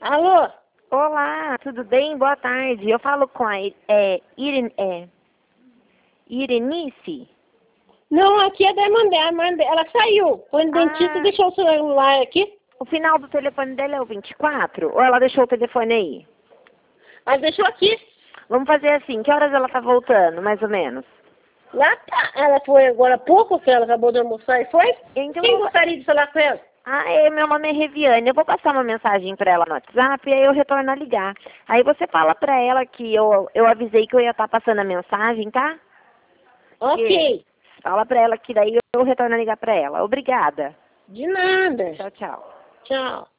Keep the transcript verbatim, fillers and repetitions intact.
Alô? Olá, tudo bem? Boa tarde. Eu falo com a é, Iren, é, Irenice? Não, aqui é da irmã dela. A irmã dela- Ela saiu. Foi no dentista e Ah, deixou o celular aqui. o final do telefone dela é o vinte e quatro? Ou ela deixou o telefone aí? Ela deixou aqui. Vamos fazer assim, que horas ela tá voltando, mais ou menos? Lá tá. Ela foi agora há pouco, que ela acabou de almoçar e foi. Então, Quem eu- gostaria de falar com ela? ah, é, meu nome é Reviane. Eu vou passar uma mensagem pra ela no WhatsApp e aí eu retorno a ligar. Aí você fala pra ela que eu, eu avisei que eu ia estar passando a mensagem, tá? Ok. Fala pra ela que daí eu retorno a ligar pra ela. Obrigada. De nada. Tchau, tchau. Tchau.